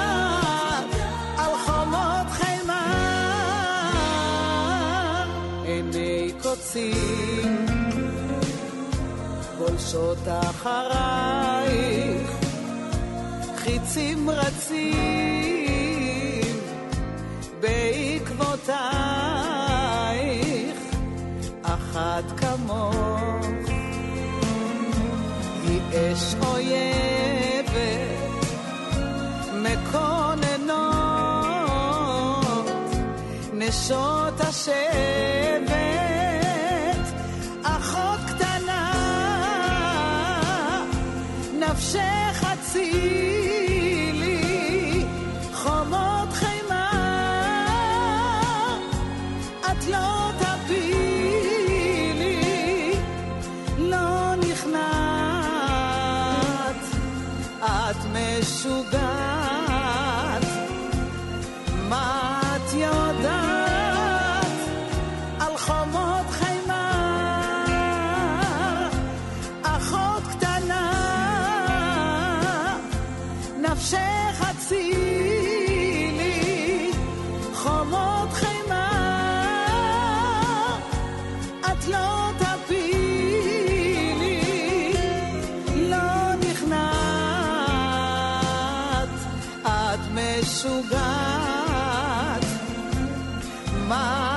על חומות חימה? עיני קוצים בולשות אחרייך, חיצים רצים בעקבותייך, אחת כמוך היא אש אויבת מקוננות נשות השבט, אחות קטנה נפשך הצילי, חומות חימה את לא תפילי, לא נכנעת, את משוגעת, מה את יודעת על חומות חימה? אחות קטנה נפשך הצילי, חומות חימה את לא תפילי, לא נכנעת, את משוגעת, מה